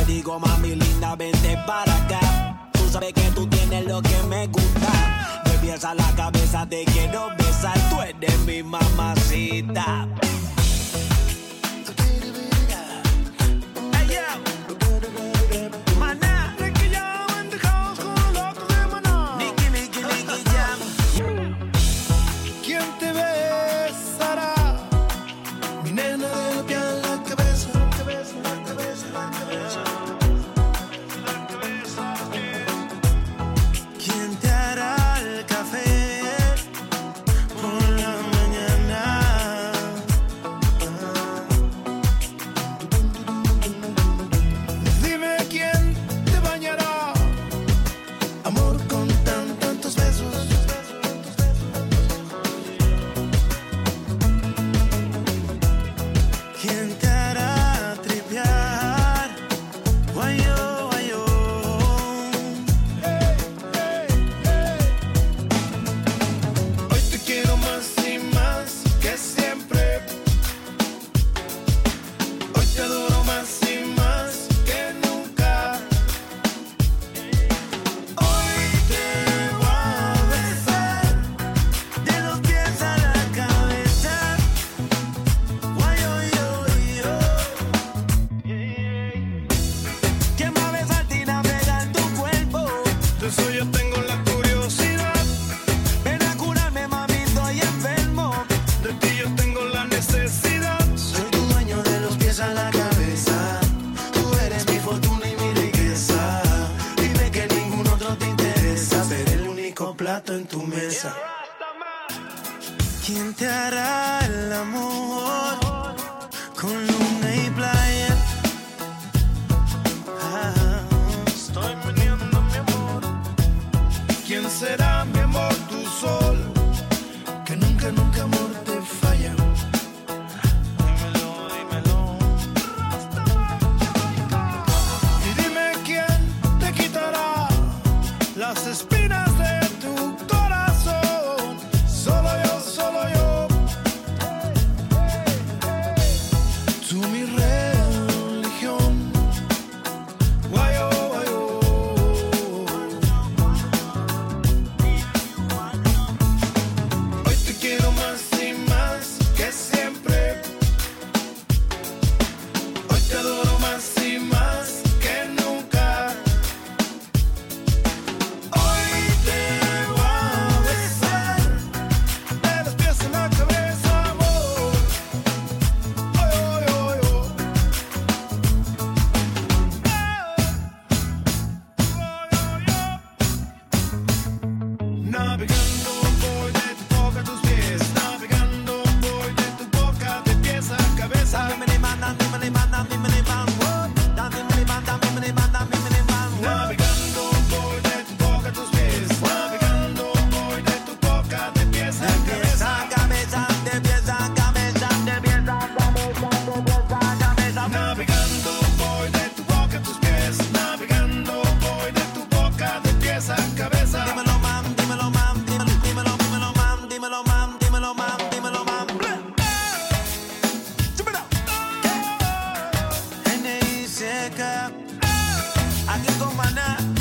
digo, mami linda, vente para acá. Tú sabes que tú tienes lo que me gusta. De pies a la cabeza te quiero besar. Tú eres mi mamacita. En tu mesa. ¿Quién te hará el amor con luna y playa? Estoy meneando mi amor. ¿Quién será mi amor, tu sol? Que nunca, nunca amor te falla. Dímelo, dímelo. Y dime quién te quitará las espinas de Aquí con Maná.